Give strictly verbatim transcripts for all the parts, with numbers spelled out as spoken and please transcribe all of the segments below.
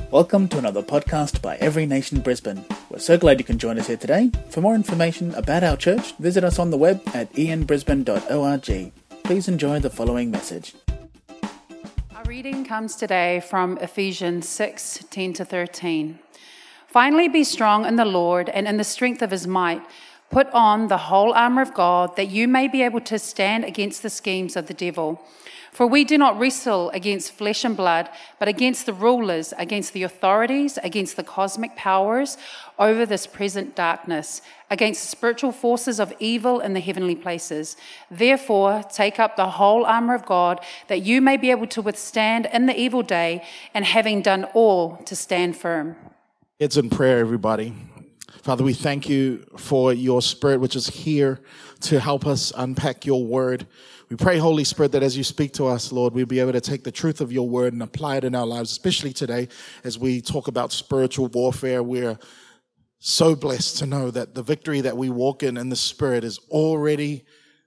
Welcome to another podcast by Every Nation Brisbane. We're so glad you can join us here today. For more information about our church, visit us on the web at e n brisbane dot org. Please enjoy the following message. Our reading comes today from Ephesians six, ten to thirteen. Finally, be strong in the Lord and in the strength of his might. Put on the whole armour of God, that you may be able to stand against the schemes of the devil. For we do not wrestle against flesh and blood, but against the rulers, against the authorities, against the cosmic powers over this present darkness, against the spiritual forces of evil in the heavenly places. Therefore, take up the whole armour of God, that you may be able to withstand in the evil day, and having done all, to stand firm. It's in prayer, everybody. Father, we thank you for your Spirit, which is here to help us unpack your word. We pray, Holy Spirit, that as you speak to us, Lord, we'll be able to take the truth of your word and apply it in our lives, especially today as we talk about spiritual warfare. We're so blessed to know that the victory that we walk in in the Spirit is already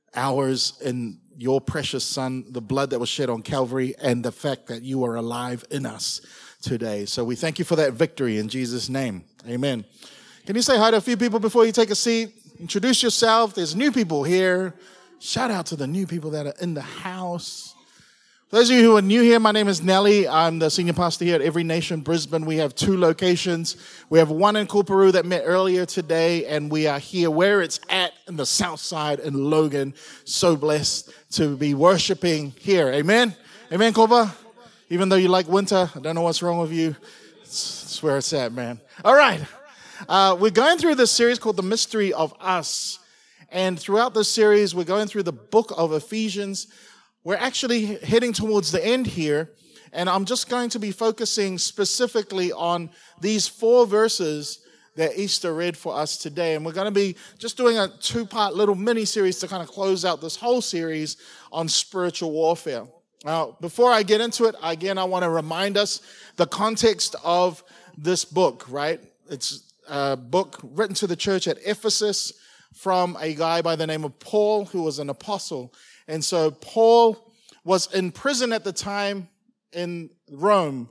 ours in your precious Son, the blood that was shed on Calvary, and the fact that you are alive in us today. So we thank you for that victory in Jesus' name. Amen. Can you say hi to a few people before you take a seat? Introduce yourself. There's new people here. Shout out to the new people that are in the house. For those of you who are new here, my name is Nelly. I'm the senior pastor here at Every Nation Brisbane. We have two locations. We have one in Coorparoo that met earlier today, and we are here where it's at in the south side in Logan. So blessed to be worshiping here. Amen? Amen, Coorpa? Even though you like winter, I don't know what's wrong with you. It's, it's where it's at, man. All right. Uh, we're going through this series called The Mystery of Us. And throughout this series, we're going through the book of Ephesians. We're actually heading towards the end here. And I'm just going to be focusing specifically on these four verses that Easter read for us today. And we're going to be just doing a two-part little mini-series to kind of close out this whole series on spiritual warfare. Now, before I get into it, again, I want to remind us the context of this book, right? It's a book written to the church at Ephesus from a guy by the name of Paul, who was an apostle. And so Paul was in prison at the time in Rome,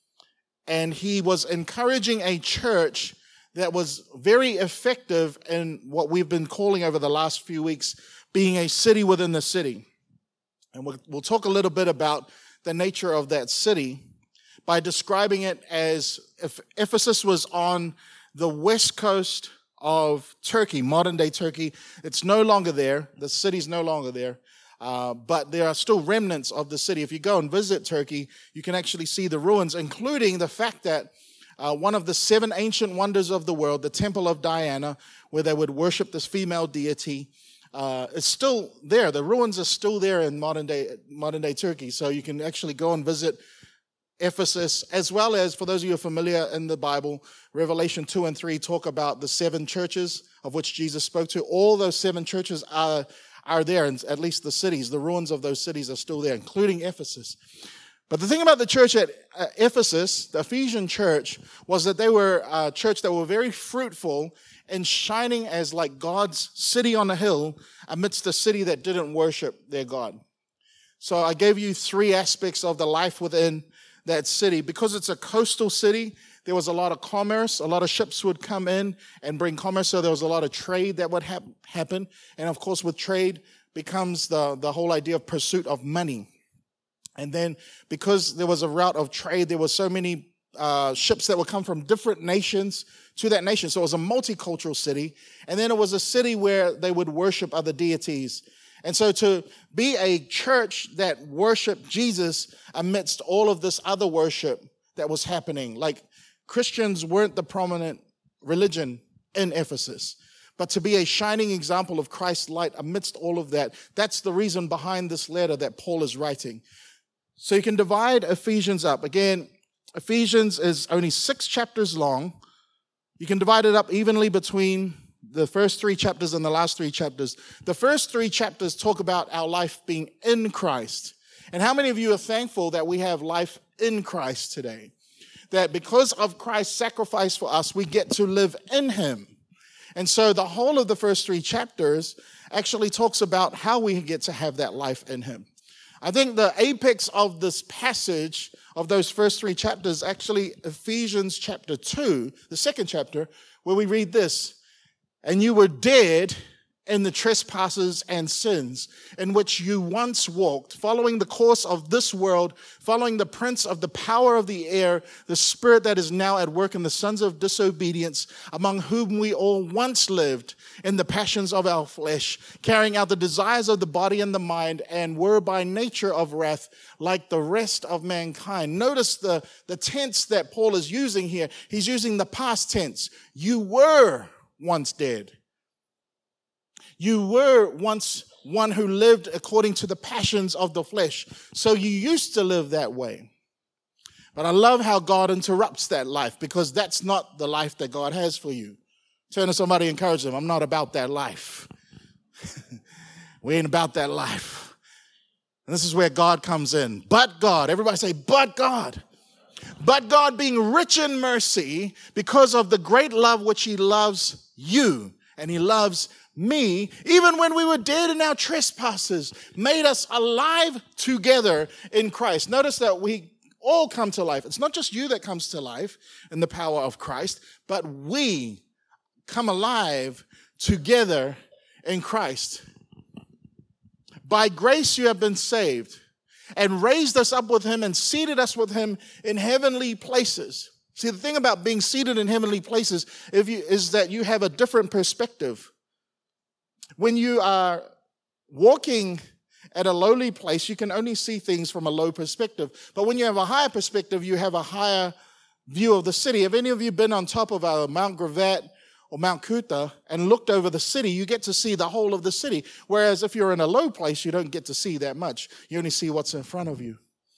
and he was encouraging a church that was very effective in what we've been calling over the last few weeks being a city within the city. And we'll, we'll talk a little bit about the nature of that city by describing it as if Ephesus was on the west coast of Turkey, modern-day Turkey. It's no longer there. The city's no longer there. Uh, but there are still remnants of the city. If you go and visit Turkey, you can actually see the ruins, including the fact that uh, one of the seven ancient wonders of the world, the Temple of Diana, where they would worship this female deity, uh, is still there. The ruins are still there in modern-day modern-day Turkey. So you can actually go and visit Ephesus, as well as, for those of you who are familiar in the Bible, Revelation two and three talk about the seven churches of which Jesus spoke to. All those seven churches are, are there, and at least the cities, the ruins of those cities are still there, including Ephesus. But the thing about the church at uh, Ephesus, the Ephesian church, was that they were a church that were very fruitful and shining as like God's city on a hill amidst a city that didn't worship their God. So I gave you three aspects of the life within that city. Because it's a coastal city, there was a lot of commerce. A lot of ships would come in and bring commerce, so there was a lot of trade that would hap- happen. And of course, with trade becomes the, the whole idea of pursuit of money. And then because there was a route of trade, there were so many uh, ships that would come from different nations to that nation. So it was a multicultural city. And then it was a city where they would worship other deities. And so to be a church that worshiped Jesus amidst all of this other worship that was happening, like Christians weren't the prominent religion in Ephesus, but to be a shining example of Christ's light amidst all of that, that's the reason behind this letter that Paul is writing. So you can divide Ephesians up. Again, Ephesians is only six chapters long. You can divide it up evenly between the first three chapters and the last three chapters. The first three chapters talk about our life being in Christ. And how many of you are thankful that we have life in Christ today? That because of Christ's sacrifice for us, we get to live in him. And so the whole of the first three chapters actually talks about how we get to have that life in him. I think the apex of this passage, of those first three chapters, actually Ephesians chapter two, the second chapter, where we read this, and you were dead in the trespasses and sins in which you once walked, following the course of this world, following the prince of the power of the air, the spirit that is now at work in the sons of disobedience, among whom we all once lived in the passions of our flesh, carrying out the desires of the body and the mind, and were by nature of wrath like the rest of mankind. Notice the, the tense that Paul is using here. He's using the past tense. You were once dead. You were once one who lived according to the passions of the flesh. So you used to live that way. But I love how God interrupts that life, because that's not the life that God has for you. Turn to somebody and encourage them. I'm not about that life. We ain't about that life. And this is where God comes in. But God, everybody say, but God. But God, being rich in mercy, because of the great love which he loves you, and he loves me, even when we were dead in our trespasses, made us alive together in Christ. Notice that we all come to life. It's not just you that comes to life in the power of Christ, but we come alive together in Christ. By grace you have been saved, and raised us up with him and seated us with him in heavenly places. See, the thing about being seated in heavenly places if you, is that you have a different perspective. When you are walking at a lowly place, you can only see things from a low perspective. But when you have a higher perspective, you have a higher view of the city. Have any of you been on top of uh, Mount Gravatt or Mount Kuta and looked over the city? You get to see the whole of the city. Whereas if you're in a low place, you don't get to see that much. You only see what's in front of you.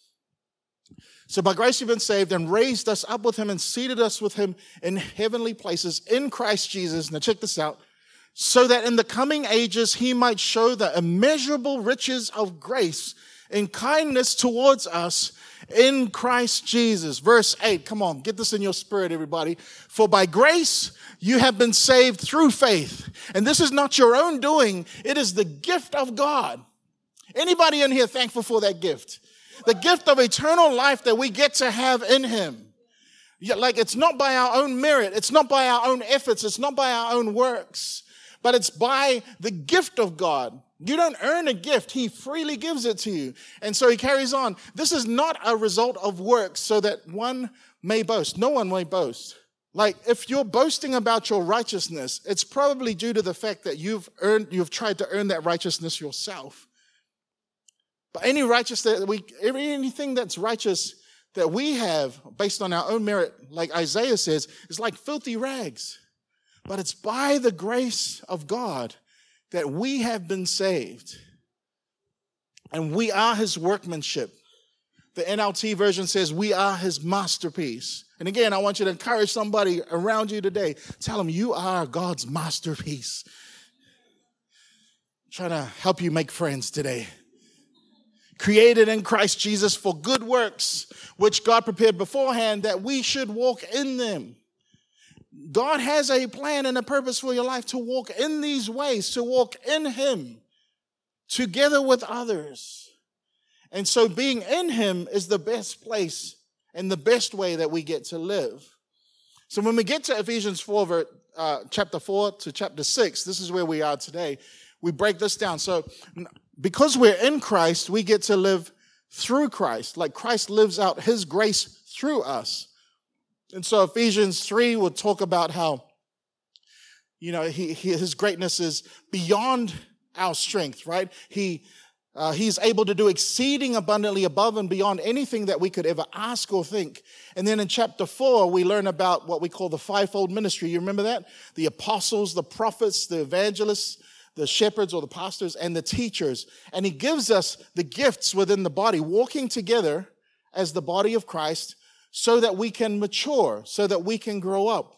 So by grace you've been saved, and raised us up with him and seated us with him in heavenly places in Christ Jesus. Now check this out. So that in the coming ages he might show the immeasurable riches of grace and kindness towards us in Christ Jesus. Verse eight, come on, get this in your spirit, everybody. For by grace you have been saved through faith. And this is not your own doing. It is the gift of God. Anybody in here thankful for that gift? The gift of eternal life that we get to have in him. Like, it's not by our own merit. It's not by our own efforts. It's not by our own works. But it's by the gift of God. You don't earn a gift. He freely gives it to you. And so he carries on. This is not a result of works so that one may boast. No one may boast. Like, if you're boasting about your righteousness, it's probably due to the fact that you've earned, you've tried to earn that righteousness yourself. But any righteousness that we, anything that's righteous that we have based on our own merit, like Isaiah says, is like filthy rags. But it's by the grace of God that we have been saved. And we are his workmanship. The N L T version says we are his masterpiece. And again, I want you to encourage somebody around you today. Tell them you are God's masterpiece. I'm trying to help you make friends today. Created in Christ Jesus for good works, which God prepared beforehand that we should walk in them. God has a plan and a purpose for your life to walk in these ways, to walk in him together with others. And so being in him is the best place and the best way that we get to live. So when we get to Ephesians four, uh, chapter four to chapter six, this is where we are today. We break this down. So because we're in Christ, we get to live through Christ. Like Christ lives out his grace through us. And so Ephesians three will talk about how, you know, he, he, his greatness is beyond our strength, right? He uh, he's able to do exceeding abundantly above and beyond anything that we could ever ask or think. And then in chapter four, we learn about what we call the fivefold ministry. You remember that? The apostles, the prophets, the evangelists, the shepherds or the pastors, and the teachers. And he gives us the gifts within the body, walking together as the body of Christ, so that we can mature, so that we can grow up.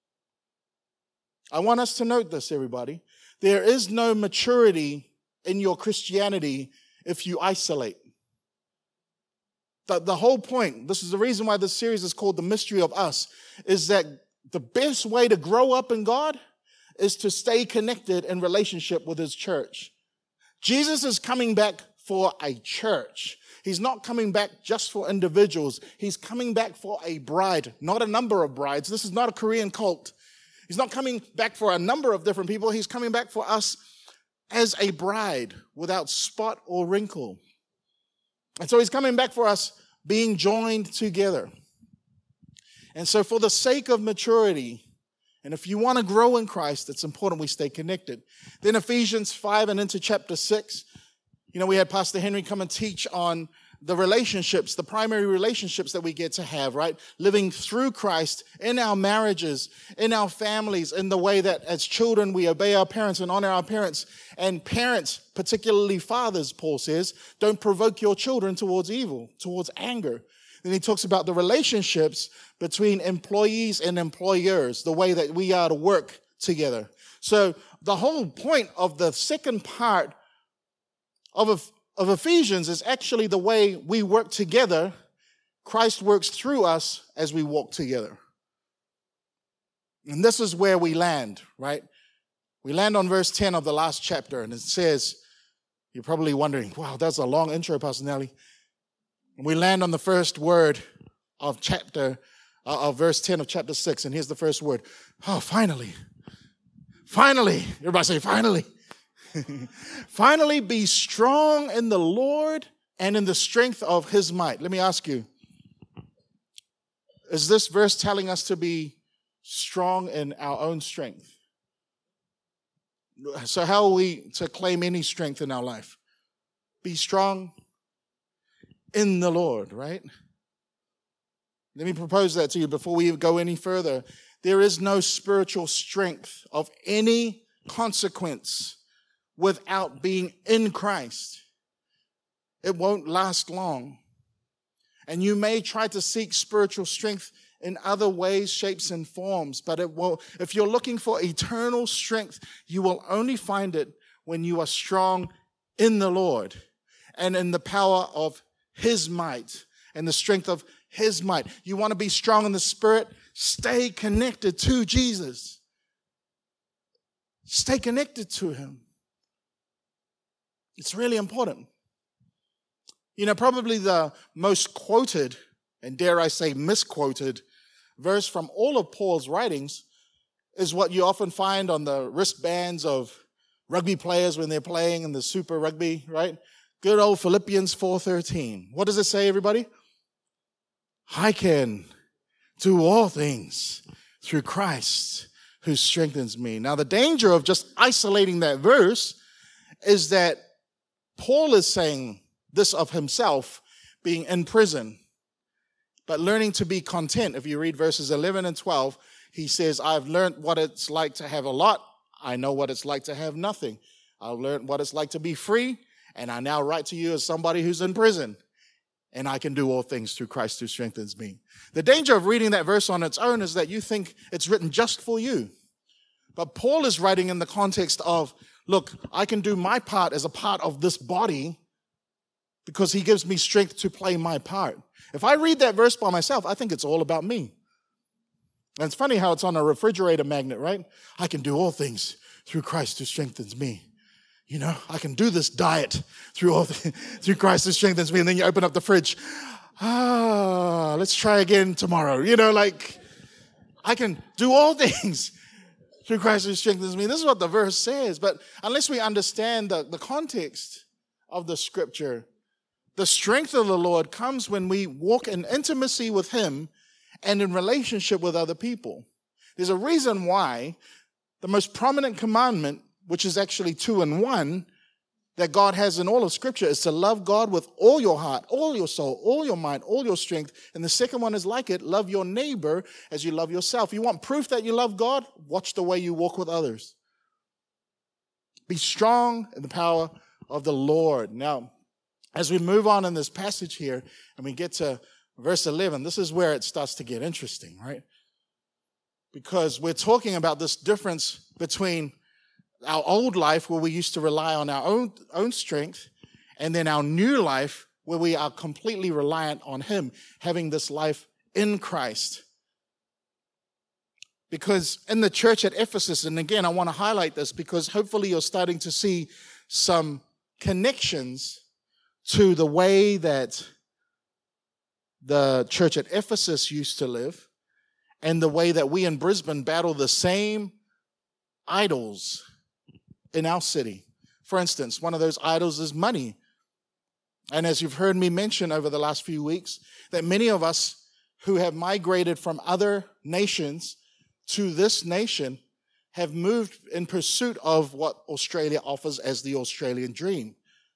I want us to note this, everybody. There is no maturity in your Christianity if you isolate. The, the whole point, this is the reason why this series is called The Mystery of Us, is that the best way to grow up in God is to stay connected in relationship with his church. Jesus is coming back for a church. He's not coming back just for individuals. He's coming back for a bride, not a number of brides. This is not a Korean cult. He's not coming back for a number of different people. He's coming back for us as a bride without spot or wrinkle. And so he's coming back for us being joined together. And so for the sake of maturity, and if you want to grow in Christ, it's important we stay connected. Then Ephesians five and into chapter six, you know, we had Pastor Henry come and teach on the relationships, the primary relationships that we get to have, right? Living through Christ in our marriages, in our families, in the way that as children we obey our parents and honor our parents. And parents, particularly fathers, Paul says, don't provoke your children towards evil, towards anger. Then he talks about the relationships between employees and employers, the way that we are to work together. So the whole point of the second part of, of Ephesians is actually the way we work together. Christ works through us as we walk together. And this is where we land, right? We land on verse ten of the last chapter, and it says, you're probably wondering, wow, that's a long intro, Pastor Nelly. And we land on the first word of chapter, uh, of verse ten of chapter six, and here's the first word. Oh, finally. Finally. Everybody say, finally. Finally, be strong in the Lord and in the strength of his might. Let me ask you, is this verse telling us to be strong in our own strength? So how are we to claim any strength in our life? Be strong in the Lord, right? Let me propose that to you before we go any further. There is no spiritual strength of any consequence without being in Christ. It won't last long. And you may try to seek spiritual strength in other ways, shapes, and forms, but it will, if you're looking for eternal strength, you will only find it when you are strong in the Lord and in the power of his might and the strength of his might. You want to be strong in the Spirit? Stay connected to Jesus. Stay connected to him. It's really important. You know, probably the most quoted, and dare I say misquoted, verse from all of Paul's writings is what you often find on the wristbands of rugby players when they're playing in the Super Rugby, right? Good old Philippians four thirteen. What does it say, everybody? I can do all things through Christ who strengthens me. Now, the danger of just isolating that verse is that Paul is saying this of himself being in prison, but learning to be content. If you read verses eleven and twelve, he says, I've learned what it's like to have a lot. I know what it's like to have nothing. I've learned what it's like to be free. And I now write to you as somebody who's in prison. And I can do all things through Christ who strengthens me. The danger of reading that verse on its own is that you think it's written just for you. But Paul is writing in the context of, look, I can do my part as a part of this body because he gives me strength to play my part. If I read that verse by myself, I think it's all about me. And it's funny how it's on a refrigerator magnet, right? I can do all things through Christ who strengthens me. You know, I can do this diet through all the, through Christ who strengthens me. And then you open up the fridge. Ah, let's try again tomorrow. You know, like, I can do all things through Christ who strengthens me. This is what the verse says. But unless we understand the, the context of the scripture, the strength of the Lord comes when we walk in intimacy with him and in relationship with other people. There's a reason why the most prominent commandment, which is actually two in one, that God has in all of Scripture, is to love God with all your heart, all your soul, all your mind, all your strength. And the second one is like it, love your neighbor as you love yourself. You want proof that you love God? Watch the way you walk with others. Be strong in the power of the Lord. Now, as we move on in this passage here, and we get to verse eleven, this is where it starts to get interesting, right? Because we're talking about this difference between our old life where we used to rely on our own, own strength, and then our new life where we are completely reliant on him, having this life in Christ. Because in the church at Ephesus, and again, I want to highlight this because hopefully you're starting to see some connections to the way that the church at Ephesus used to live and the way that we in Brisbane battle the same idols in our city. For instance, one of those idols is money. And as you've heard me mention over the last few weeks, that many of us who have migrated from other nations to this nation have moved in pursuit of what Australia offers as the Australian dream.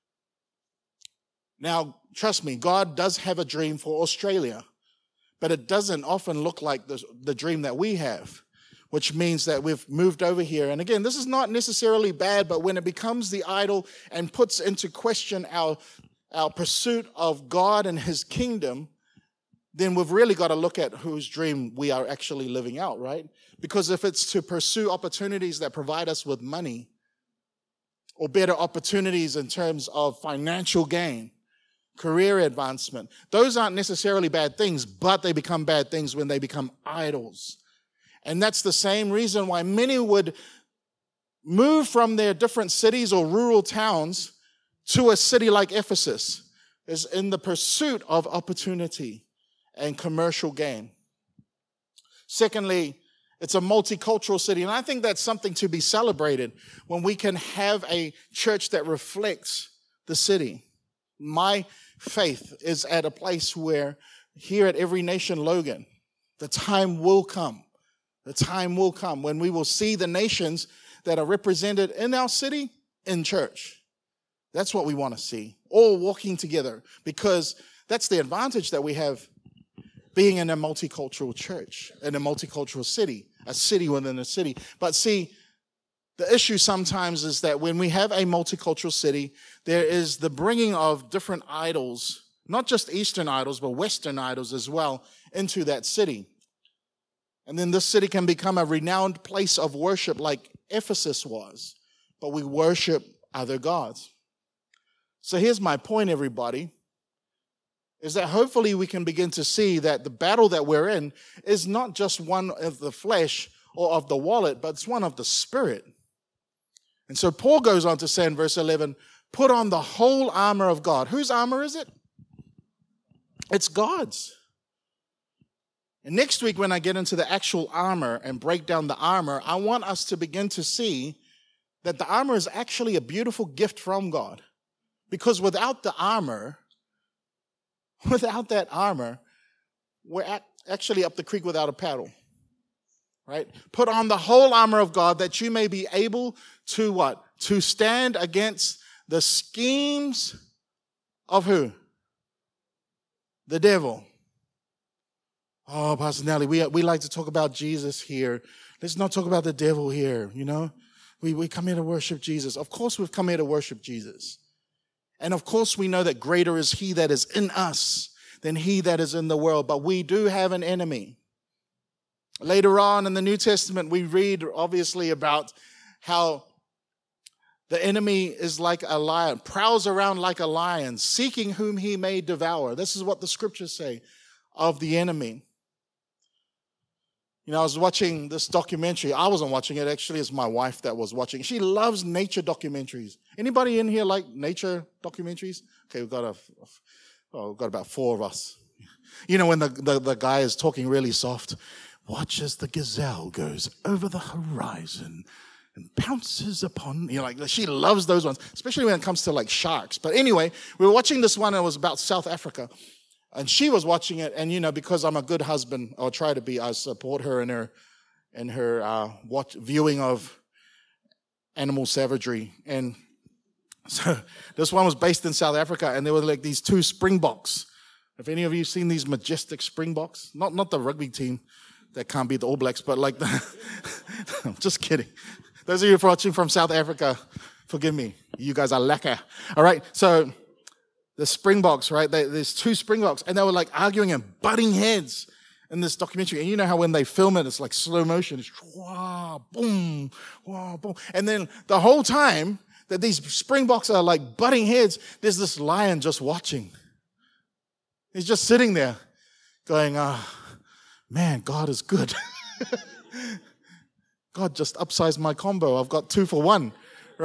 Now, trust me, God does have a dream for Australia, but it doesn't often look like the, the dream that we have, which means that we've moved over here. And again, this is not necessarily bad, but when it becomes the idol and puts into question our, our pursuit of God and his kingdom, then we've really got to look at whose dream we are actually living out, right? Because if it's to pursue opportunities that provide us with money or better opportunities in terms of financial gain, career advancement, those aren't necessarily bad things, but they become bad things when they become idols. And that's the same reason why many would move from their different cities or rural towns to a city like Ephesus, is in the pursuit of opportunity and commercial gain. Secondly, it's a multicultural city, and I think that's something to be celebrated when we can have a church that reflects the city. My faith is at a place where here at Every Nation Logan, the time will come. The time will come when we will see the nations that are represented in our city in church. That's what we want to see, all walking together, because that's the advantage that we have being in a multicultural church, in a multicultural city, a city within a city. But see, the issue sometimes is that when we have a multicultural city, there is the bringing of different idols, not just Eastern idols, but Western idols as well, into that city. And then this city can become a renowned place of worship like Ephesus was, but we worship other gods. So here's my point, everybody, is that hopefully we can begin to see that the battle that we're in is not just one of the flesh or of the wallet, but it's one of the spirit. And so Paul goes on to say in verse eleven, put on the whole armor of God. Whose armor is it? It's God's. And next week when I get into the actual armor and break down the armor, I want us to begin to see that the armor is actually a beautiful gift from God. Because without the armor, without that armor, we're actually up the creek without a paddle. Right? Put on the whole armor of God that you may be able to what? To stand against the schemes of who? The devil. Oh, Pastor Nelly, we, we like to talk about Jesus here. Let's not talk about the devil here, you know? We, we come here to worship Jesus. Of course we've come here to worship Jesus. And of course we know that greater is he that is in us than he that is in the world. But we do have an enemy. Later on in the New Testament, we read obviously about how the enemy is like a lion, prowls around like a lion, seeking whom he may devour. This is what the scriptures say of the enemy. You know, I was watching this documentary. I wasn't watching it. Actually, it's my wife that was watching. She loves nature documentaries. Anybody in here like nature documentaries? Okay, we've got a, oh, we've got about four of us. You know, when the, the, the guy is talking really soft, watch as the gazelle goes over the horizon and pounces upon, you know, like she loves those ones, especially when it comes to like sharks. But anyway, we were watching this one, and it was about South Africa. And she was watching it, and, you know, because I'm a good husband, or try to be, I support her in her in her uh, watch, viewing of animal savagery. And so this one was based in South Africa, and there were like these two springboks. Have any of you seen these majestic springboks? Not not the rugby team that can't beat the All Blacks, but like the... I'm just kidding. Those of you watching from South Africa, forgive me. You guys are lekker. All right, so... The Springboks, right? They, there's two Springboks, and they were like arguing and butting heads in this documentary. And you know how when they film it, it's like slow motion. It's wah, boom, wah, boom. And then the whole time that these Springboks are like butting heads, there's this lion just watching. He's just sitting there going, ah, oh, man, God is good. God just upsized my combo. I've got two for one, right?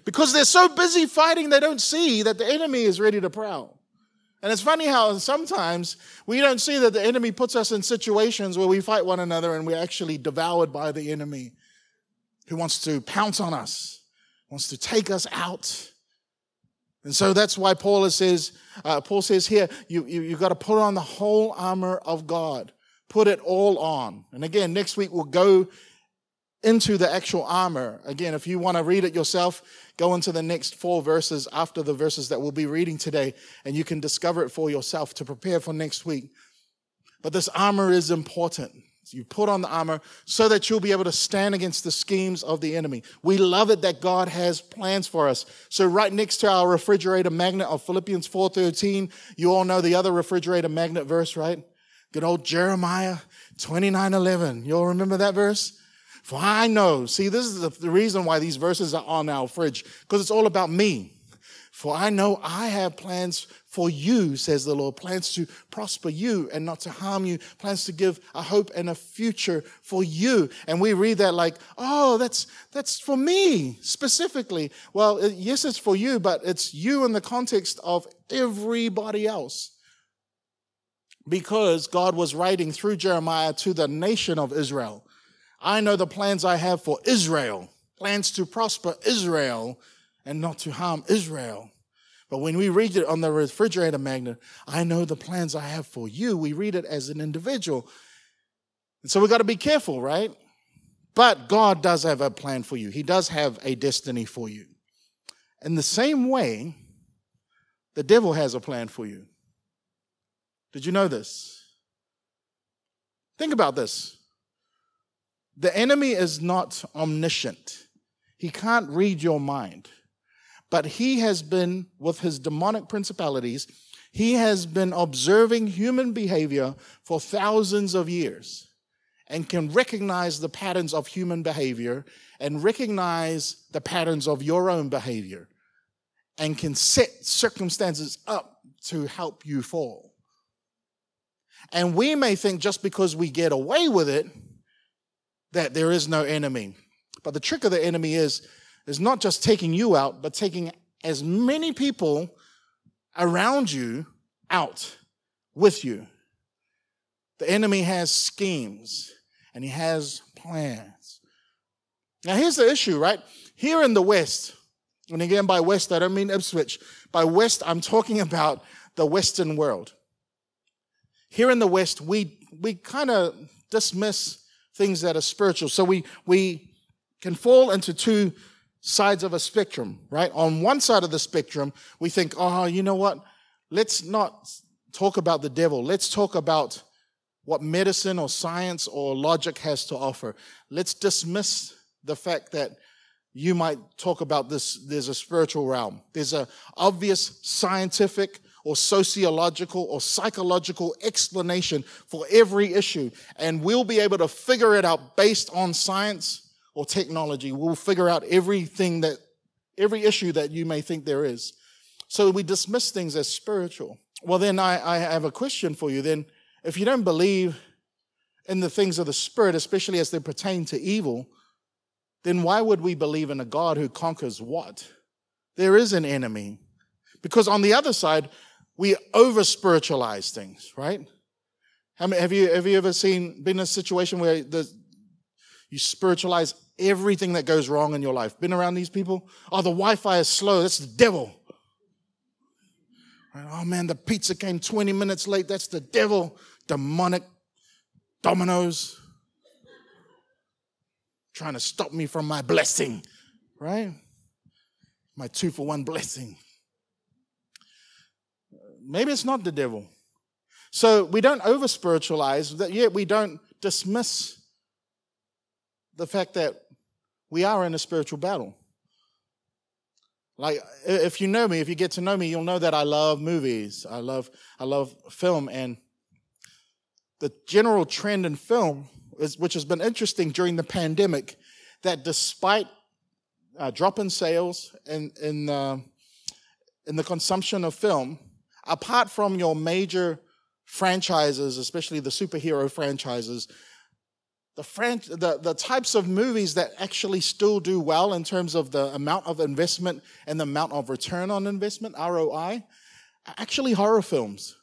Because they're so busy fighting, they don't see that the enemy is ready to prowl. And it's funny how sometimes we don't see that the enemy puts us in situations where we fight one another and we're actually devoured by the enemy who wants to pounce on us, wants to take us out. And so that's why Paul says, uh, Paul says here, you, you, you've got to put on the whole armor of God. Put it all on. And again, next week we'll go into the actual armor. Again, if you want to read it yourself, go into the next four verses after the verses that we'll be reading today, and you can discover it for yourself to prepare for next week. But this armor is important. You put on the armor so that you'll be able to stand against the schemes of the enemy. We love it that God has plans for us. So right next to our refrigerator magnet of Philippians four thirteen, you all know the other refrigerator magnet verse, right? Good old Jeremiah twenty-nine eleven. You all remember that verse? For I know, see, this is the reason why these verses are on our fridge, because it's all about me. For I know I have plans for you, says the Lord, plans to prosper you and not to harm you, plans to give a hope and a future for you. And we read that like, oh, that's that's for me specifically. Well, yes, it's for you, but it's you in the context of everybody else. Because God was writing through Jeremiah to the nation of Israel. I know the plans I have for Israel, plans to prosper Israel and not to harm Israel. But when we read it on the refrigerator magnet, I know the plans I have for you. We read it as an individual. And so we've got to be careful, right? But God does have a plan for you. He does have a destiny for you. In the same way, the devil has a plan for you. Did you know this? Think about this. The enemy is not omniscient. He can't read your mind. But he has been, with his demonic principalities, he has been observing human behavior for thousands of years and can recognize the patterns of human behavior and recognize the patterns of your own behavior and can set circumstances up to help you fall. And we may think just because we get away with it, that there is no enemy. But the trick of the enemy is, is not just taking you out, but taking as many people around you out with you. The enemy has schemes and he has plans. Now here's the issue, right? Here in the West, and again by West, I don't mean Ipswich. By West, I'm talking about the Western world. Here in the West, we we kind of dismiss things that are spiritual. So we we can fall into two sides of a spectrum, right? On one side of the spectrum, we think, oh, you know what? Let's not talk about the devil. Let's talk about what medicine or science or logic has to offer. Let's dismiss the fact that you might talk about this. There's a spiritual realm. There's an obvious scientific or sociological or psychological explanation for every issue. And we'll be able to figure it out based on science or technology. We'll figure out everything that, every issue that you may think there is. So we dismiss things as spiritual. Well, then I, I have a question for you. Then if you don't believe in the things of the Spirit, especially as they pertain to evil, then why would we believe in a God who conquers what? There is an enemy. Because on the other side, we over-spiritualize things, right? How many, have you have you ever seen been in a situation where the, you spiritualize everything that goes wrong in your life? Been around these people? Oh, the Wi-Fi is slow. That's the devil. Right? Oh man, the pizza came twenty minutes late. That's the devil. Demonic dominoes trying to stop me from my blessing, right? My two for one blessing. Maybe it's not the devil. So we don't over-spiritualize, that yet we don't dismiss the fact that we are in a spiritual battle. Like, if you know me, if you get to know me, you'll know that I love movies. I love, I love film. And the general trend in film, is, which has been interesting during the pandemic, that despite uh, drop in sales and in, uh, in the consumption of film, apart from your major franchises, especially the superhero franchises, the, fran- the the types of movies that actually still do well in terms of the amount of investment and the amount of return on investment, R O I, are actually horror films.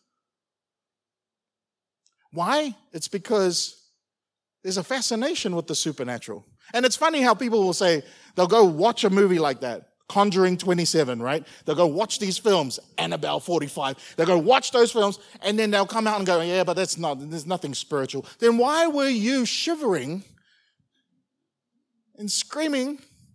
Why? It's because there's a fascination with the supernatural. And it's funny how people will say, they'll go watch a movie like that, Conjuring twenty-seven, right? They'll go watch these films, Annabelle forty-five. They'll go watch those films, and then they'll come out and go, yeah, but that's not, there's nothing spiritual. Then why were you shivering and screaming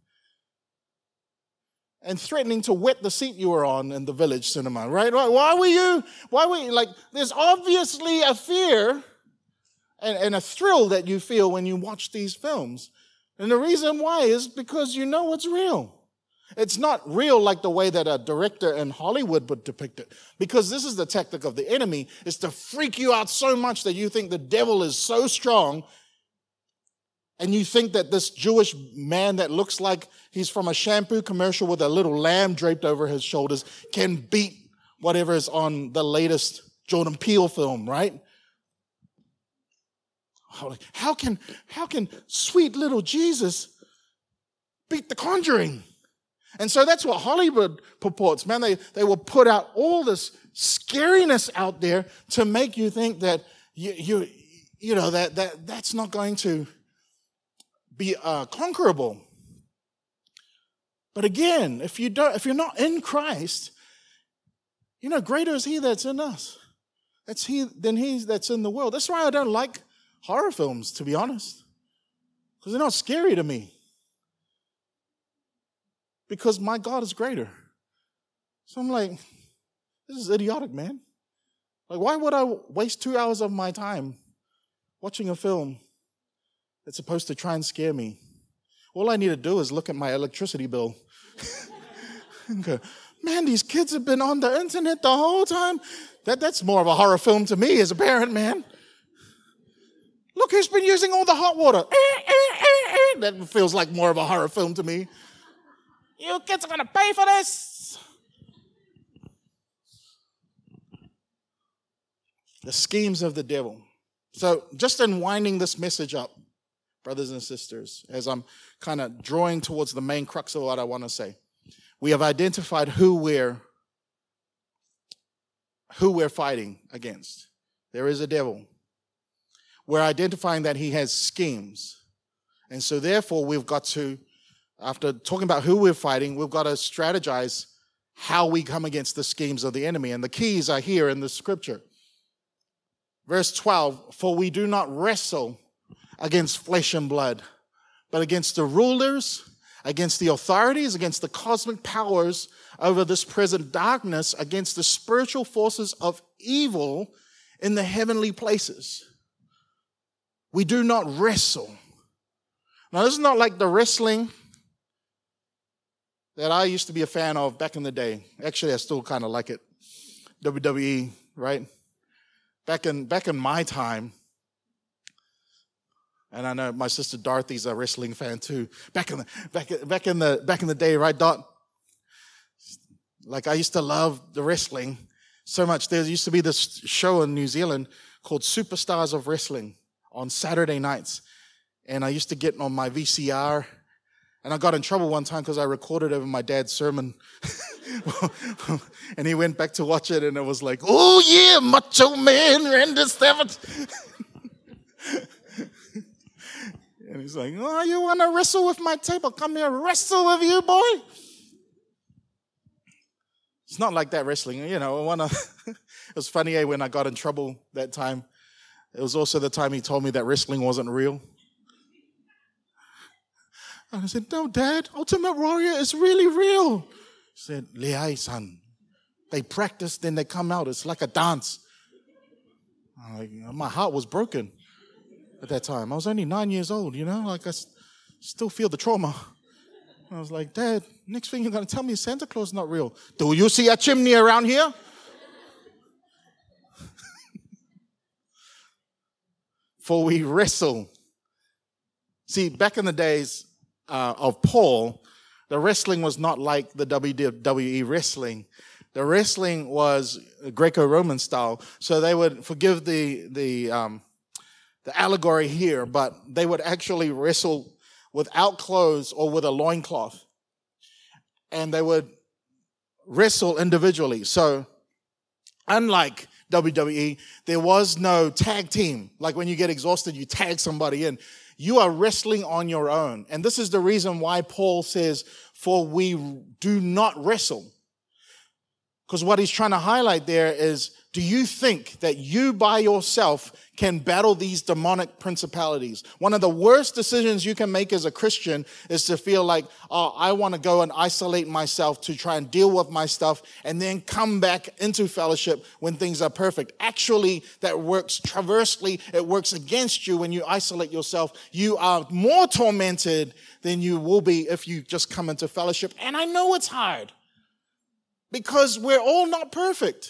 and threatening to wet the seat you were on in the Village Cinema, right? Why were you, why were you, like, there's obviously a fear and, and a thrill that you feel when you watch these films. And the reason why is because you know it's real. It's not real like the way that a director in Hollywood would depict it. Because this is the tactic of the enemy, is to freak you out so much that you think the devil is so strong, and you think that this Jewish man that looks like he's from a shampoo commercial with a little lamb draped over his shoulders can beat whatever is on the latest Jordan Peele film, right? How can, how can sweet little Jesus beat The Conjuring? And so that's what Hollywood purports. Man, they, they will put out all this scariness out there to make you think that you you, you know that, that that's not going to be uh, conquerable. But again, if you don't, if you're not in Christ, you know, greater is He that's in us. That's He than He that's in the world. That's why I don't like horror films, to be honest, because they're not scary to me. Because my God is greater. So I'm like, this is idiotic, man. Like, why would I waste two hours of my time watching a film that's supposed to try and scare me? All I need to do is look at my electricity bill and go, man, these kids have been on the internet the whole time. That, that's more of a horror film to me as a parent, man. Look who's been using all the hot water. That feels like more of a horror film to me. You kids are going to pay for this. The schemes of the devil. So just in winding this message up, brothers and sisters, as I'm kind of drawing towards the main crux of what I want to say, we have identified who we're, who we're fighting against. There is a devil. We're identifying that he has schemes. And so therefore we've got to, after talking about who we're fighting, we've got to strategize how we come against the schemes of the enemy. And the keys are here in the scripture. Verse twelve, for we do not wrestle against flesh and blood, but against the rulers, against the authorities, against the cosmic powers over this present darkness, against the spiritual forces of evil in the heavenly places. We do not wrestle. Now, this is not like the wrestling that I used to be a fan of back in the day. Actually, I still kind of like it. W W E, right? Back in back in my time, and I know my sister Dorothy's a wrestling fan too. Back in the back back in the back in the day, right, Dot? Like I used to love the wrestling so much. There used to be this show in New Zealand called Superstars of Wrestling on Saturday nights, and I used to get on my V C R. And I got in trouble one time because I recorded over my dad's sermon. And he went back to watch it, and it was like, oh, yeah, Macho Man Randy Savage. And he's like, oh, you want to wrestle with my tape? I'll come here and wrestle with you, boy. It's not like that wrestling. You know, I wanna it was funny eh, when I got in trouble that time. It was also the time he told me that wrestling wasn't real. And I said, no, Dad, Ultimate Warrior is really real. He said, Leai, son, they practice, then they come out. It's like a dance. I'm like, my heart was broken at that time. I was only nine years old, you know, like I s- still feel the trauma. I was like, Dad, next thing you're going to tell me is Santa Claus is not real. Do you see a chimney around here? For we wrestle. See, back in the days, Uh, of Paul, the wrestling was not like the W W E wrestling. The wrestling was Greco-Roman style, so they would forgive the the um, the allegory here, but they would actually wrestle without clothes or with a loincloth. And they would wrestle individually. So unlike W W E, there was no tag team. Like when you get exhausted, you tag somebody in. You are wrestling on your own. And this is the reason why Paul says, for we do not wrestle. Because what he's trying to highlight there is, do you think that you by yourself can battle these demonic principalities? One of the worst decisions you can make as a Christian is to feel like, oh, I want to go and isolate myself to try and deal with my stuff and then come back into fellowship when things are perfect. Actually, that works traversely. It works against you when you isolate yourself. You are more tormented than you will be if you just come into fellowship. And I know it's hard because we're all not perfect.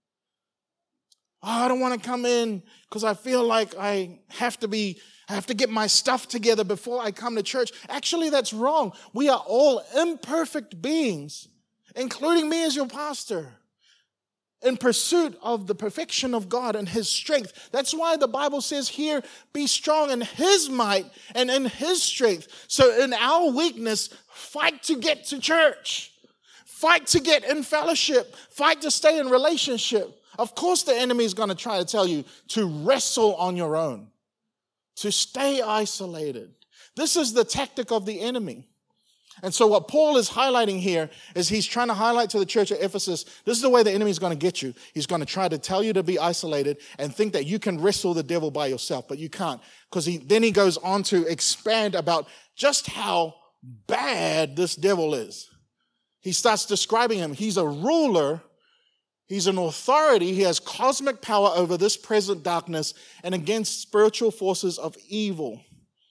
Oh, I don't want to come in because I feel like I have to be, I have to get my stuff together before I come to church. Actually, that's wrong. We are all imperfect beings, including me as your pastor, in pursuit of the perfection of God and His strength. That's why the Bible says here, be strong in His might and in His strength. So in our weakness, fight to get to church. Fight to get in fellowship. Fight to stay in relationship. Of course, the enemy is going to try to tell you to wrestle on your own, to stay isolated. This is the tactic of the enemy. And so what Paul is highlighting here is he's trying to highlight to the church at Ephesus, this is the way the enemy is going to get you. He's going to try to tell you to be isolated and think that you can wrestle the devil by yourself, but you can't. Because he, then he goes on to expand about just how bad this devil is. He starts describing him. He's a ruler. He's an authority. He has cosmic power over this present darkness and against spiritual forces of evil.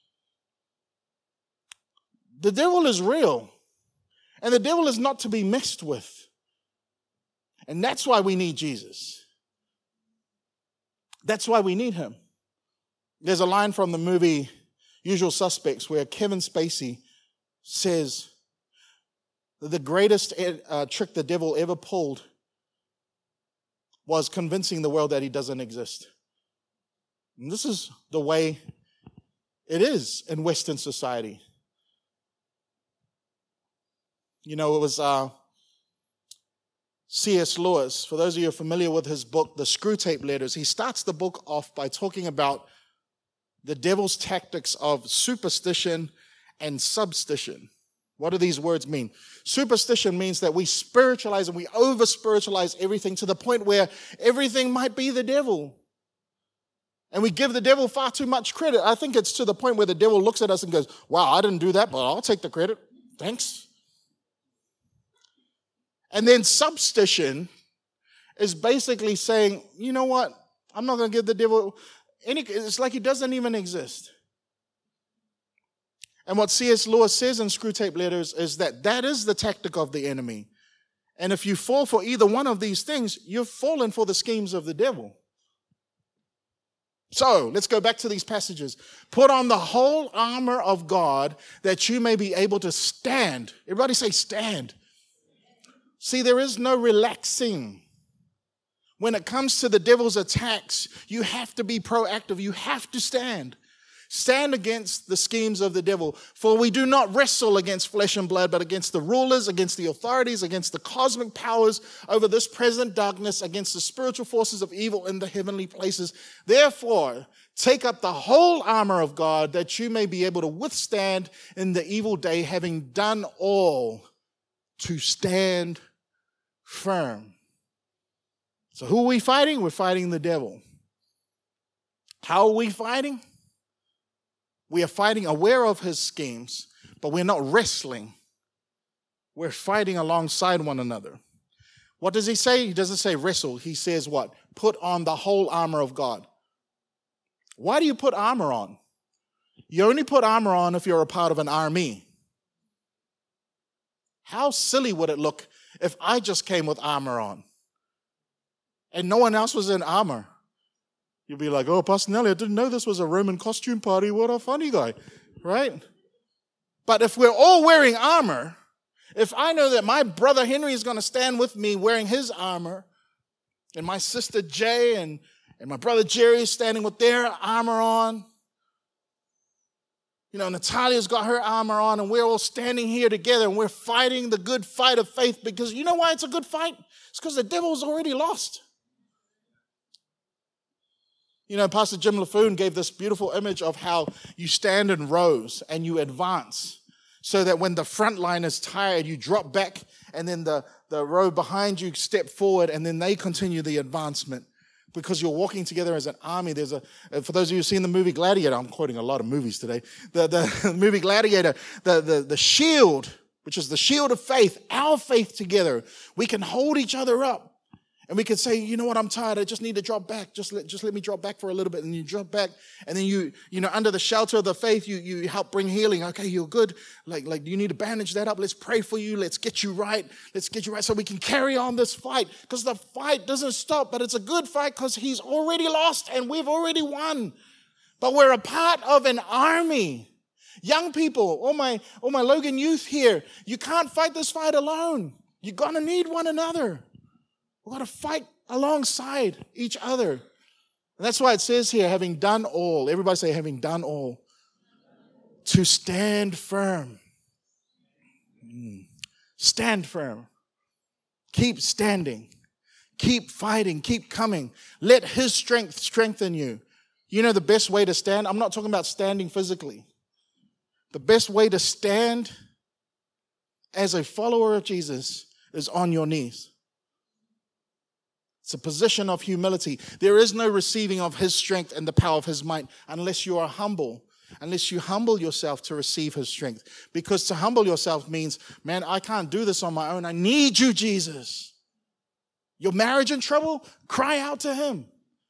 The devil is real, and the devil is not to be messed with. And that's why we need Jesus. That's why we need him. There's a line from the movie Usual Suspects where Kevin Spacey says that the greatest uh, trick the devil ever pulled was convincing the world that he doesn't exist. And this is the way it is in Western society. You know, it was uh, C S Lewis. For those of you who are familiar with his book, The Screwtape Letters, he starts the book off by talking about the devil's tactics of superstition and substition. What do these words mean? Superstition means that we spiritualize and we over-spiritualize everything to the point where everything might be the devil. And we give the devil far too much credit. I think it's to the point where the devil looks at us and goes, wow, I didn't do that, but I'll take the credit. Thanks. And then substition is basically saying, you know what? I'm not going to give the devil any, it's like he doesn't even exist. And what C S Lewis says in Screwtape Letters is that that is the tactic of the enemy. And if you fall for either one of these things, you've fallen for the schemes of the devil. So let's go back to these passages. Put on the whole armor of God that you may be able to stand. Everybody say stand. See, there is no relaxing. When it comes to the devil's attacks, you have to be proactive. You have to stand. Stand against the schemes of the devil. For we do not wrestle against flesh and blood, but against the rulers, against the authorities, against the cosmic powers over this present darkness, against the spiritual forces of evil in the heavenly places. Therefore, take up the whole armor of God that you may be able to withstand in the evil day, having done all to stand firm. So who are we fighting? We're fighting the devil. How are we fighting? We are fighting aware of his schemes, but we're not wrestling. We're fighting alongside one another. What does he say? He doesn't say wrestle. He says what? Put on the whole armor of God. Why do you put armor on? You only put armor on if you're a part of an army. How silly would it look if I just came with armor on and no one else was in armor? You'll be like, oh, Pastor Nelly, I didn't know this was a Roman costume party. What a funny guy, right? But if we're all wearing armor, if I know that my brother Henry is going to stand with me wearing his armor, and my sister Jay and, And my brother Jerry is standing with their armor on. You know, Natalia's got her armor on, and we're all standing here together, and we're fighting the good fight of faith, because you know why it's a good fight? It's because the devil's already lost. You know, Pastor Jim LaFoon gave this beautiful image of how you stand in rows and you advance, so that when the front line is tired, you drop back, and then the, the row behind you step forward, and then they continue the advancement. Because you're walking together as an army. There's a, for those of you who've seen the movie Gladiator, I'm quoting a lot of movies today. The, the movie Gladiator, the, the, the shield, which is the shield of faith, our faith together. We can hold each other up. And we can say, you know what, I'm tired. I just need to drop back. Just let, just let me drop back for a little bit. And you drop back. And then you, you know, under the shelter of the faith, you, you help bring healing. Okay, you're good. Like, like, you need to bandage that up. Let's pray for you. Let's get you right. Let's get you right so we can carry on this fight. Because the fight doesn't stop, but it's a good fight because he's already lost and we've already won. But we're a part of an army. Young people, all my, all my Logan youth here, you can't fight this fight alone. You're going to need one another. We've got to fight alongside each other. And that's why it says here, having done all, everybody say, having done all, to stand firm. Mm. Stand firm. Keep standing. Keep fighting. Keep coming. Let his strength strengthen you. You know the best way to stand? I'm not talking about standing physically. The best way to stand as a follower of Jesus is on your knees. It's a position of humility. There is no receiving of his strength and the power of his might unless you are humble, unless you humble yourself to receive his strength. Because to humble yourself means, man, I can't do this on my own. I need you, Jesus. Your marriage in trouble? Cry out to him.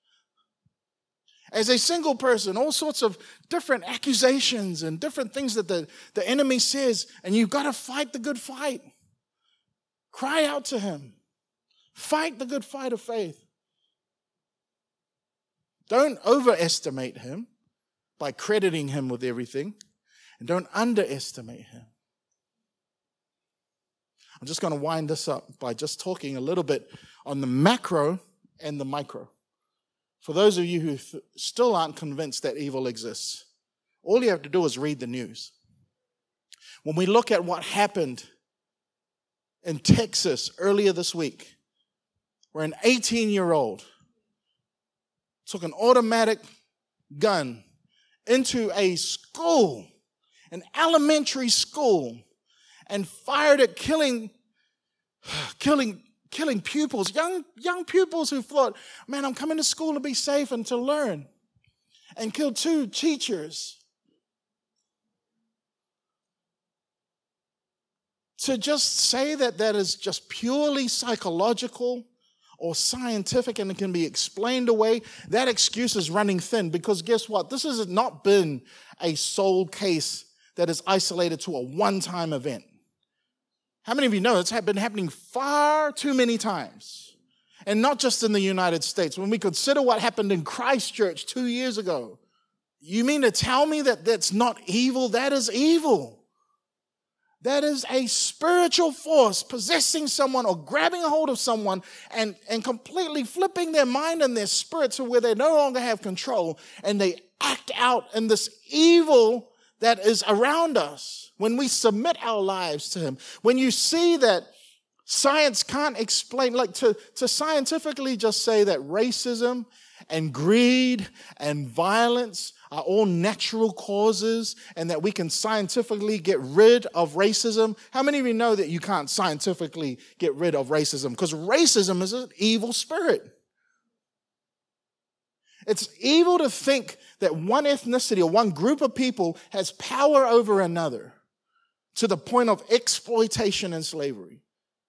As a single person, all sorts of different accusations and different things that the, the enemy says, and you've got to fight the good fight. Cry out to him. Fight the good fight of faith. Don't overestimate him by crediting him with everything, and don't underestimate him. I'm just going to wind this up by just talking a little bit on the macro and the micro. For those of you who th- still aren't convinced that evil exists, all you have to do is read the news. When we look at what happened in Texas earlier this week, where an eighteen-year-old took an automatic gun into a school, an elementary school, and fired it, killing, killing, killing pupils, young, young pupils who thought, man, I'm coming to school to be safe and to learn, and killed two teachers. To just say that that is just purely psychological or scientific and it can be explained away, that excuse is running thin, because guess what? This has not been a sole case that is isolated to a one-time event. How many of you know it's been happening far too many times? And not just in the United States. When we consider what happened in Christchurch two years ago, you mean to tell me that that's not evil? That is evil. That is a spiritual force possessing someone or grabbing a hold of someone and, and completely flipping their mind and their spirit to where they no longer have control, and they act out in this evil that is around us when we submit our lives to him. When you see that science can't explain, like to, to scientifically just say that racism and greed and violence are all natural causes and that we can scientifically get rid of racism. How many of you know that you can't scientifically get rid of racism? Because racism is an evil spirit. It's evil to think that one ethnicity or one group of people has power over another to the point of exploitation and slavery.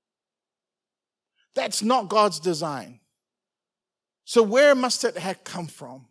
That's not God's design. So where must it have come from?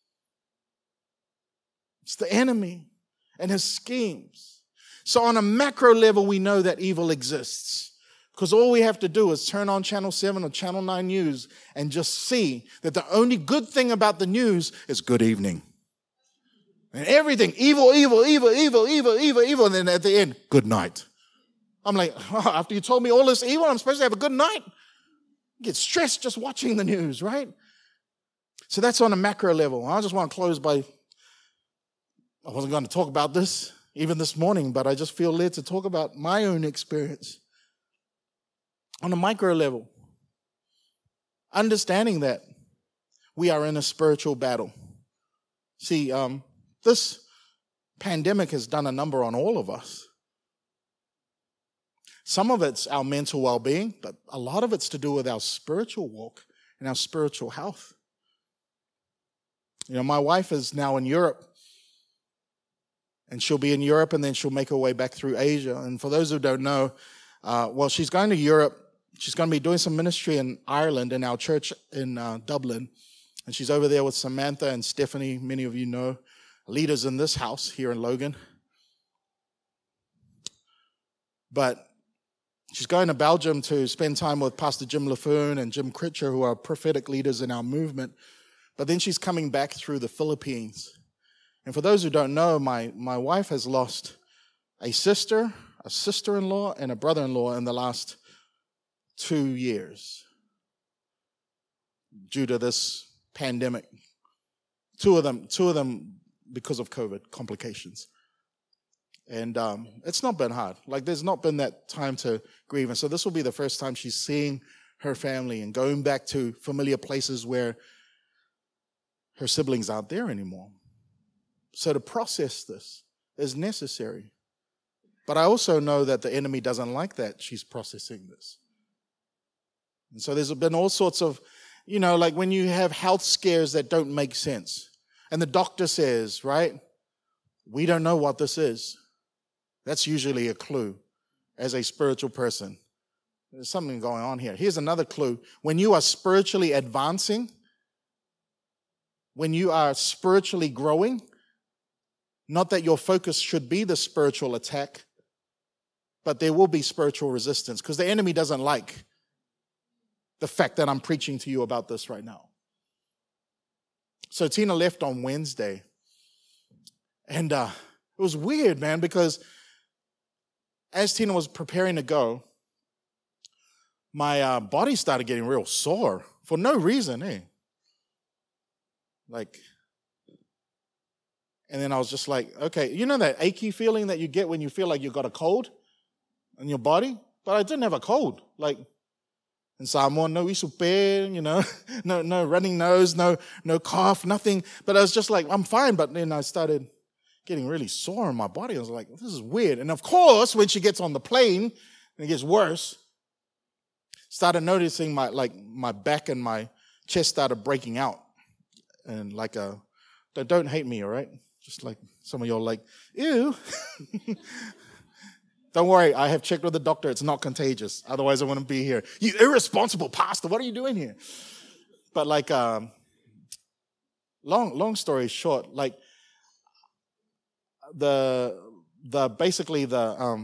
It's the enemy and his schemes. So on a macro level, we know that evil exists, because all we have to do is turn on Channel seven or Channel nine News and just see that the only good thing about the news is good evening. And everything, evil, evil, evil, evil, evil, evil, evil, and then at the end, good night. I'm like, oh, after you told me all this evil, I'm supposed to have a good night? I get stressed just watching the news, right? So that's on a macro level. I just want to close by, I wasn't going to talk about this even this morning, but I just feel led to talk about my own experience. On a micro level, understanding that we are in a spiritual battle. See, um, this pandemic has done a number on all of us. Some of it's our mental well-being, but a lot of it's to do with our spiritual walk and our spiritual health. You know, my wife is now in Europe, and she'll be in Europe, and then she'll make her way back through Asia. And for those who don't know, uh, well, she's going to Europe. She's going to be doing some ministry in Ireland in our church in uh, Dublin. And she's over there with Samantha and Stephanie, many of you know, leaders in this house here in Logan. But she's going to Belgium to spend time with Pastor Jim LaFoon and Jim Critcher, who are prophetic leaders in our movement. But then she's coming back through the Philippines. And for those who don't know, my, my wife has lost a sister, a sister-in-law, and a brother-in-law in the last two years due to this pandemic. Two of them, two of them because of COVID complications. And um, it's not been hard. Like, there's not been that time to grieve. And so this will be the first time she's seeing her family and going back to familiar places where her siblings aren't there anymore. So to process this is necessary. But I also know that the enemy doesn't like that she's processing this. And so there's been all sorts of, you know, like when you have health scares that don't make sense. And the doctor says, right, we don't know what this is. That's usually a clue as a spiritual person. There's something going on here. Here's another clue. When you are spiritually advancing, when you are spiritually growing, not that your focus should be the spiritual attack, but there will be spiritual resistance because the enemy doesn't like the fact that I'm preaching to you about this right now. So Tina left on Wednesday. And uh, it was weird, man, because as Tina was preparing to go, my uh, body started getting real sore for no reason, eh? Like, and then I was just like, okay, you know that achy feeling that you get when you feel like you got a cold in your body? But I didn't have a cold. Like, and so I'm on no isupe, you know, no no running nose, no no cough, nothing. But I was just like, I'm fine. But then I started getting really sore in my body. I was like, this is weird. And of course, when she gets on the plane, and it gets worse, started noticing my like my back and my chest started breaking out. And like a, don't hate me, all right? Just like some of y'all like, ew. Don't worry, I have checked with the doctor. It's not contagious. Otherwise, I wouldn't be here. You irresponsible pastor, what are you doing here? But like, um, long long story short, like the the basically the um,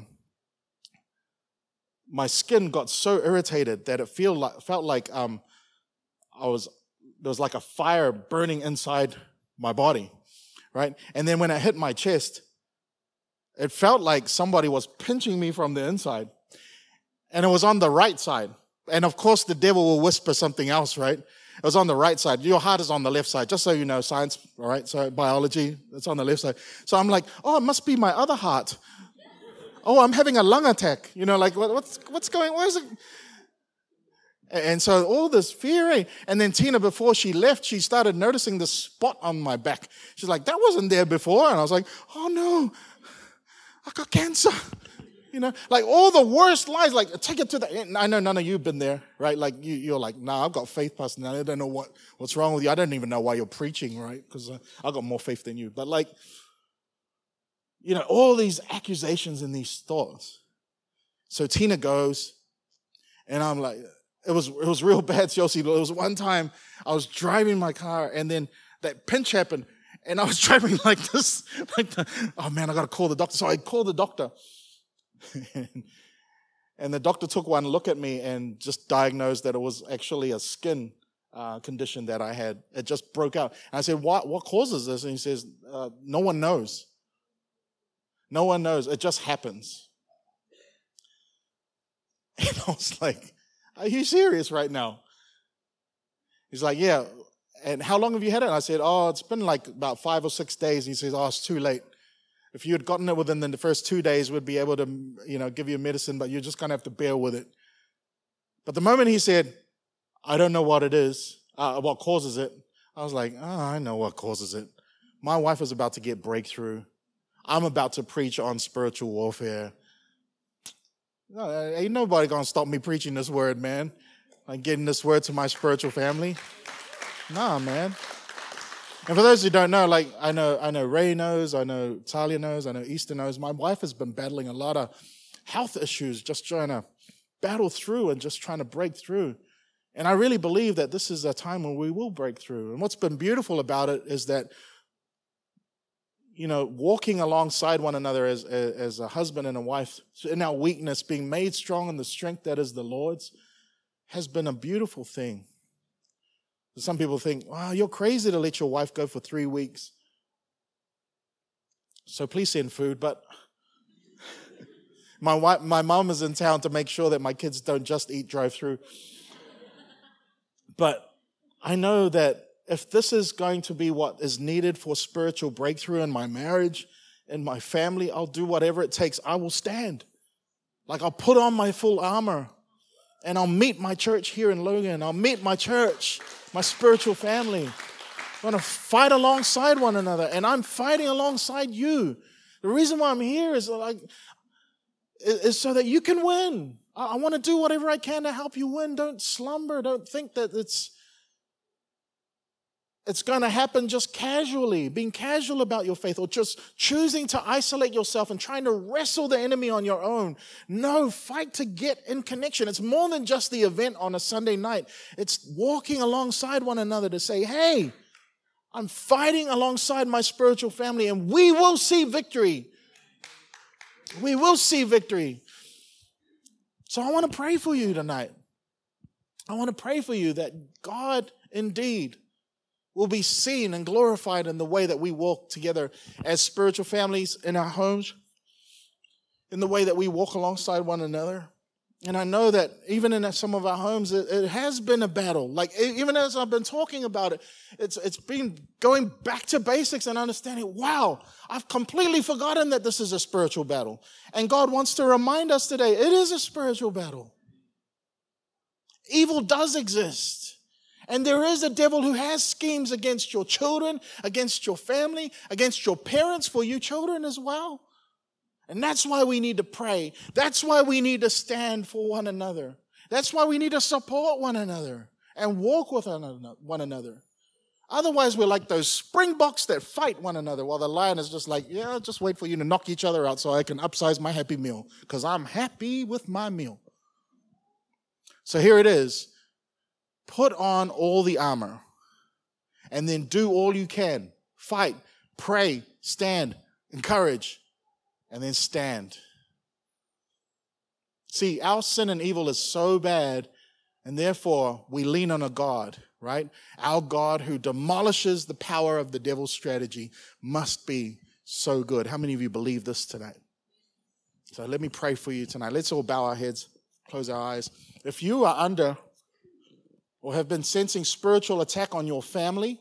my skin got so irritated that it feel like felt like um, I was there was like a fire burning inside my body, right? And then when it hit my chest, it felt like somebody was pinching me from the inside. And it was on the right side. And of course, the devil will whisper something else, right? It was on the right side. Your heart is on the left side, just so you know, science, all right? So biology, it's on the left side. So I'm like, oh, it must be my other heart. Oh, I'm having a lung attack. You know, like, what, what's what's going, where is it? And so all this fear, eh? And then Tina, before she left, she started noticing the spot on my back. She's like, that wasn't there before. And I was like, oh no, I got cancer. You know, like all the worst lies, like take it to the, I know none of you have been there, right? Like you, you're like, nah, I've got faith, Pastor. Now I don't know what, what's wrong with you. I don't even know why you're preaching, right? Because uh, I've got more faith than you. But like, you know, all these accusations and these thoughts. So Tina goes, and I'm like, it was it was real bad, Chelsea. It was one time I was driving my car, and then that pinch happened, and I was driving like this, like the, oh man, I got to call the doctor. So I called the doctor, and, and the doctor took one look at me and just diagnosed that it was actually a skin uh, condition that I had. It just broke out. And I said, what, what causes this? And he says, uh, no one knows. No one knows. It just happens. And I was like, are you serious right now? He's like, yeah. And how long have you had it? And I said, oh, it's been like about five or six days. He says, oh, it's too late. If you had gotten it within the first two days, we'd be able to, you know, give you medicine, but you're just going to have to bear with it. But the moment he said, I don't know what it is, uh, what causes it, I was like, oh, I know what causes it. My wife is about to get breakthrough. I'm about to preach on spiritual warfare. No, ain't nobody going to stop me preaching this word, man. Like getting this word to my spiritual family. Nah, man. And for those who don't know, like I know I know Ray knows, I know Talia knows, I know Easter knows, my wife has been battling a lot of health issues, just trying to battle through and just trying to break through. And I really believe that this is a time when we will break through. And what's been beautiful about it is that, you know, walking alongside one another as, as a husband and a wife, in our weakness, being made strong in the strength that is the Lord's, has been a beautiful thing. Some people think, wow, you're crazy to let your wife go for three weeks. So please send food. But my wife, my mom is in town to make sure that my kids don't just eat drive-through. But I know that if this is going to be what is needed for spiritual breakthrough in my marriage, in my family, I'll do whatever it takes. I will stand. Like I'll put on my full armor and I'll meet my church here in Logan. I'll meet my church, my spiritual family. I'm going to fight alongside one another, and I'm fighting alongside you. The reason why I'm here is like is so that you can win. I, I want to do whatever I can to help you win. Don't slumber. Don't think that it's It's going to happen just casually, being casual about your faith, or just choosing to isolate yourself and trying to wrestle the enemy on your own. No, fight to get in connection. It's more than just the event on a Sunday night. It's walking alongside one another to say, hey, I'm fighting alongside my spiritual family, and we will see victory. We will see victory. So I want to pray for you tonight. I want to pray for you that God indeed will be seen and glorified in the way that we walk together as spiritual families in our homes, in the way that we walk alongside one another. And I know that even in some of our homes, it, it has been a battle. Like even as I've been talking about it, it's it's been going back to basics and understanding, wow, I've completely forgotten that this is a spiritual battle. And God wants to remind us today, it is a spiritual battle. Evil does exist. And there is a devil who has schemes against your children, against your family, against your parents, for you children as well. And that's why we need to pray. That's why we need to stand for one another. That's why we need to support one another and walk with one another. Otherwise, we're like those springboks that fight one another while the lion is just like, yeah, I'll just wait for you to knock each other out so I can upsize my happy meal because I'm happy with my meal. So here it is. Put on all the armor and then do all you can. Fight, pray, stand, encourage, and then stand. See, our sin and evil is so bad, and therefore we lean on a God, right? Our God who demolishes the power of the devil's strategy must be so good. How many of you believe this tonight? So let me pray for you tonight. Let's all bow our heads, close our eyes. If you are under or have been sensing spiritual attack on your family,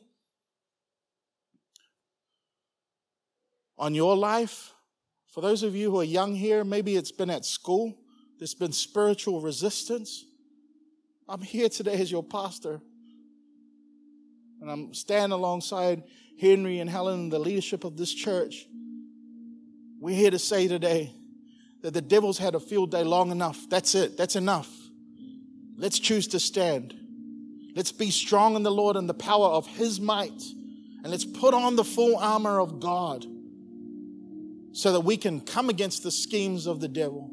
on your life, for those of you who are young here, maybe it's been at school, there's been spiritual resistance. I'm here today as your pastor, and I'm standing alongside Henry and Helen, the leadership of this church. We're here to say today that the devil's had a field day long enough. That's it. That's enough. Let's choose to stand. Let's be strong in the Lord and the power of His might. And let's put on the full armor of God so that we can come against the schemes of the devil.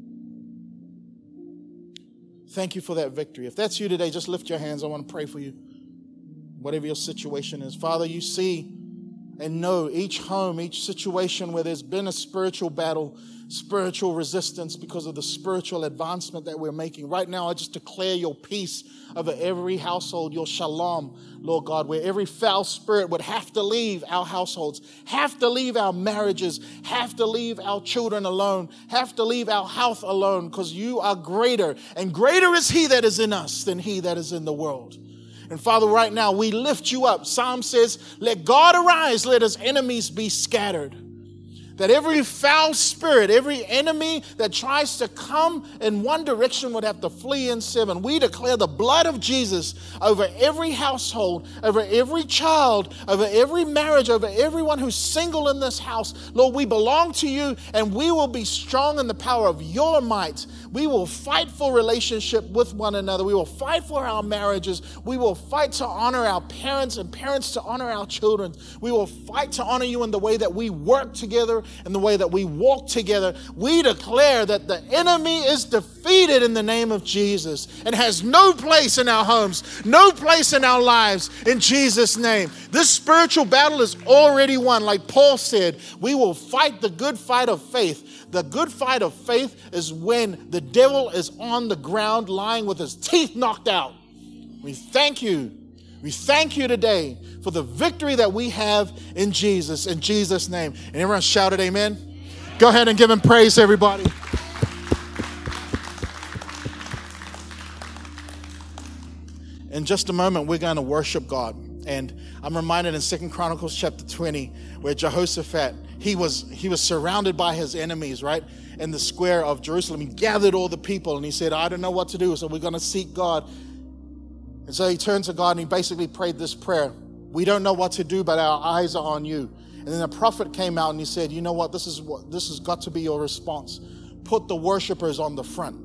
Thank you for that victory. If that's you today, just lift your hands. I want to pray for you. Whatever your situation is. Father, you see and know each home, each situation where there's been a spiritual battle, spiritual resistance because of the spiritual advancement that we're making. Right now, I just declare your peace over every household, your shalom, Lord God, where every foul spirit would have to leave our households, have to leave our marriages, have to leave our children alone, have to leave our health alone, because you are greater, and greater is He that is in us than he that is in the world. And Father, right now, we lift you up. Psalm says, let God arise, let his enemies be scattered. That every foul spirit, every enemy that tries to come in one direction would have to flee in seven. We declare the blood of Jesus over every household, over every child, over every marriage, over everyone who's single in this house. Lord, we belong to you, and we will be strong in the power of your might. We will fight for relationship with one another. We will fight for our marriages. We will fight to honor our parents and parents to honor our children. We will fight to honor you in the way that we work together, in the way that we walk together. We declare that the enemy is defeated in the name of Jesus and has no place in our homes, no place in our lives, in Jesus' name. This spiritual battle is already won. Like Paul said, we will fight the good fight of faith. The good fight of faith is when the devil is on the ground lying with his teeth knocked out. We thank you. We thank you today for the victory that we have in Jesus, in Jesus' name. And everyone shouted amen. Go ahead and give him praise, everybody. In just a moment, we're going to worship God. And I'm reminded in Second Chronicles chapter twenty, where Jehoshaphat, he was he was surrounded by his enemies, right? In the square of Jerusalem. He gathered all the people and he said, I don't know what to do, so we're going to seek God. And so he turned to God and he basically prayed this prayer. We don't know what to do, but our eyes are on you. And then a prophet came out and he said, you know what, this is what this has got to be your response. Put the worshipers on the front.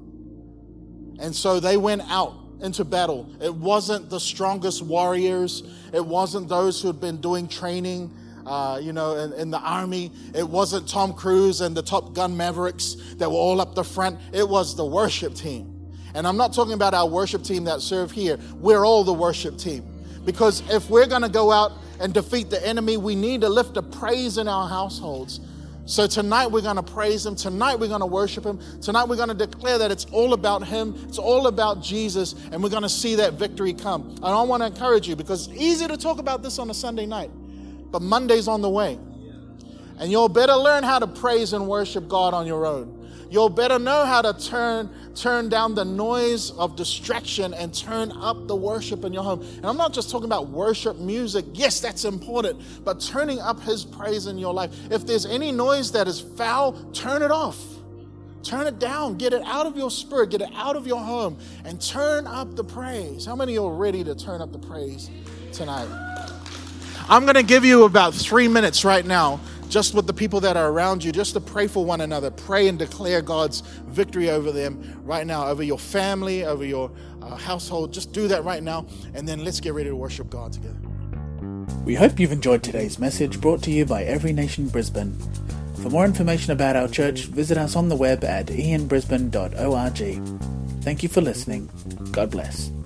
And so they went out into battle. It wasn't the strongest warriors. It wasn't those who had been doing training, uh, you know, in, in the army. It wasn't Tom Cruise and the Top Gun Mavericks that were all up the front. It was the worship team. And I'm not talking about our worship team that serve here. We're all the worship team. Because if we're going to go out and defeat the enemy, we need to lift a praise in our households. So tonight we're going to praise him. Tonight we're going to worship him. Tonight we're going to declare that it's all about him. It's all about Jesus. And we're going to see that victory come. And I want to encourage you, because it's easy to talk about this on a Sunday night, but Monday's on the way. And you'll better learn how to praise and worship God on your own. You'll better know how to turn turn down the noise of distraction and turn up the worship in your home. And I'm not just talking about worship music. Yes, that's important, but turning up his praise in your life. If there's any noise that is foul, turn it off. Turn it down. Get it out of your spirit. Get it out of your home and turn up the praise. How many of you are ready to turn up the praise tonight? I'm going to give you about three minutes right now, just with the people that are around you, just to pray for one another. Pray and declare God's victory over them right now, over your family, over your uh, household. Just do that right now, and then let's get ready to worship God together. We hope you've enjoyed today's message, brought to you by Every Nation Brisbane. For more information about our church, visit us on the web at e n brisbane dot org. Thank you for listening. God bless.